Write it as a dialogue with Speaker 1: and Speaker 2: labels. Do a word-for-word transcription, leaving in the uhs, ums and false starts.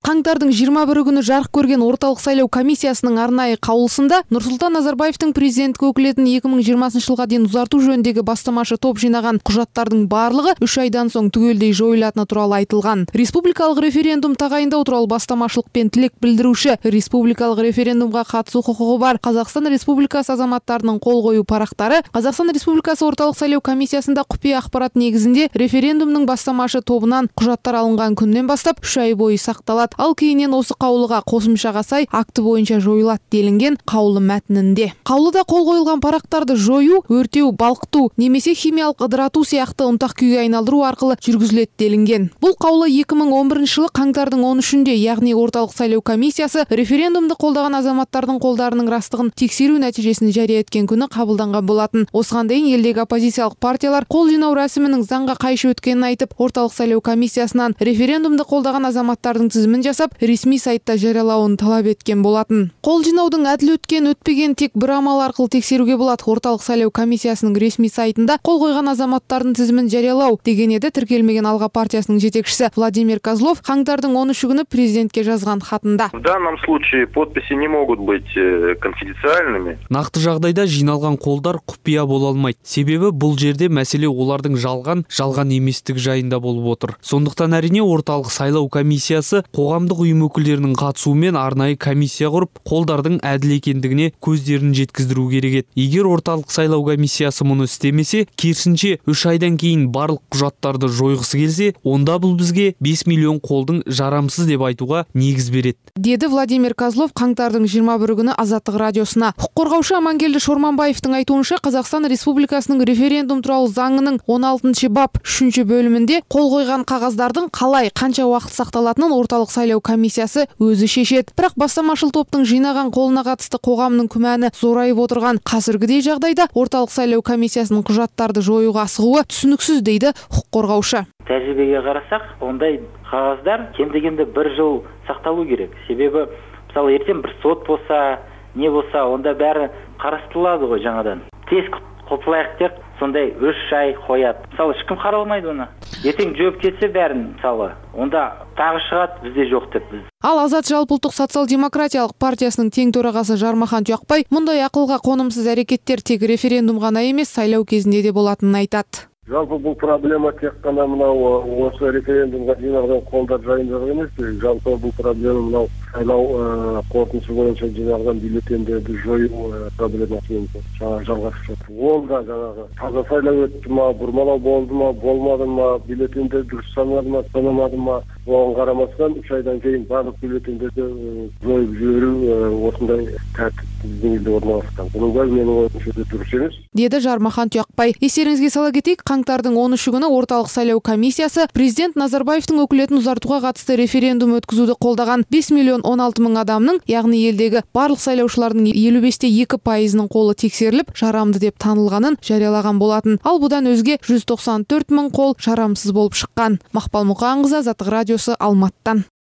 Speaker 1: Қаңтардың жиырма бірі күні жарық көрген орталық сайлау комиссиясының арнайы қаулысында Нұрсұлтан Назарбаевтың президенттік өкілетін екі мың жиырмасыншы жылға дейін ұзарту жөніндегі бастамашы топ жинаған құжаттардың барлығы үш айдан соң түгелдей жойылатыны туралы айтылған. Республикалық референдум тағайындау туралы бастамашылықпен тілек білдіруші, республикалық референдумға қатысу құқығы бар Қазақстан Республикасы азаматтарының қол қою парақтары Қазақстан Республикасы орталық сайлау комиссиясында құпия ақпарат негізінде референдумның бастамашы тобынан құжаттар алынған күннен бастап үш ай бойы сақталады. Ал кейіннен осы қаулыға қосымшаға сай акті бойынша жойылады делінген қаулы мәтінінде. Қаулыда қол қойылған парақтарды жою, өртеу, балқыту немесе химиялық ыдырату сияқты ұнтақ күйге айналдыру арқылы жүргізіледі делінген. Бұл қаулы екі мың он бірінші жылы қаңтардың он үшінде, яғни орталық сайлау комиссиясы референдумды қолдаған азаматтардың қолдарының растығын тексеру нәтижесін жария еткен күні қабылданған болатын. Осыған дейін елдегі оппозициялық партиялар қол жинау рәсімінің заңға қайшы өткенін айтып, орталық сайлау комиссиясынан референдумды қолдаған азаматтардың тізімін жасап, ресми сайтта жариялауын талап еткен болатын. Қол жинаудың әділ өткен өтпеген тек бір амал арқылы тексеруге болады. Орталық сайлау комиссиясының ресми сайтында қол қойған азаматтардың тізімін жариялау деген еді тіркелмеген Алға партиясының жетекшісі Владимир Козлов қаңтардың он үші күні президентке жазған хатында.
Speaker 2: В данном случае подписи не могут быть конфиденциальными.
Speaker 3: Нақты жағдайда жиналған қолдар құпия бола алмайды. Себебі бұл жерде мәселе олардың жалған, жалған еместік жайында болып отыр. Сондықтан әрине орталық сайлау комиссиясы қоғамдық ұйым өкілдерінің қатысуымен арнайы комиссия құрып, қолдардың әділ екендігіне көздерін жеткіздіру керек еді. Егер орталық сайлау комиссиясы мұны істемесе, керісінше үш айдан кейін барлық құжаттарды жойғысы келсе, онда бұл бізге бес миллион қолдың жарамсыз деп айтуға негіз береді,
Speaker 1: деді Владимир Козлов қаңтардың жиырма бірі күні Азаттық радиосына. Құқық қорғаушы Амангелді Шорманбаевтың айтуынша, Қазақстан Республикасының референдум туралы заңының он алтыншы бап үшінші бөлімінде қол қойған қағаздардың қалай, қанша уақыт сақталатынын орталық сайлау комиссиясы өзі шешеді. Бірақ бастамашыл топтың жинаған қолына қатысты қоғамның күмәні зорайып отырған қазіргідей жағдайда орталық сайлау комиссиясының құжаттарды жоюға асығуы түсініксіз, дейді құқық қорғаушы.
Speaker 4: Тәжірибеге қарасақ, ондай қағаздар кем дегенде бір жыл сақталу керек. Себебі, мысалы, ертең бір сот болса, не болса, онда бәрі қарастырылады ғой жаңадан. Тез құтылайық деп, сондай үш ай қояды. Мысалы, ешкім қаралмайды оны. Ертең жауап кетсе бәрін, мысалы, онда тағы шығады, бізде жоқ деп біз.
Speaker 1: Ал Азат жалпыұлттық социал-демократиялық партиясының тең төрағасы Жармахан Тұяқбай мұндай ақылға қонымсыз әрекеттер тек референдум ғана емес, сайлау кезінде де болатынын айтады.
Speaker 5: Жалпы бұл проблема тек қана мынау осы референдумға жиналған қолдар жайында емес, жалпы бұл проблема мынау сайлау қорытындысы бойынша жиналған бюллетендерді жою проблемасымен жалғасып жатыр. Ол да жаңағы таза сайлау өтті ма, бұрмалау болды ма, болмады ма, бюллетендер дұрыс санады ма, санамады ма, оған қарамастан үш айдан кейін барлық бюллетендерді жойып жіберу осындай тәртіп біздің елде орналасқан. Бұның бәрі менің ойымша дұрыс емес,
Speaker 1: деді Жармахан Тұяқбай. Естеріңізге сала кетейік, қаңтардың он үші күні орталық сайлау комиссиясы президент Назарбаевтың өкілетін ұзартуға қатысты референдум өткізуді қолдаған бес миллион он алты мың адамның, яғни елдегі барлық сайлаушылардың елу бесте екі пайызының қолы тексеріліп, жарамды деп танылғанын жариялаған болатын. Ал бұдан өзге жүз тоқсан төрт мың қол жарамсыз болып шыққан. Мақпал Мұқанқызы, Азаттық радиосы, Алматыдан.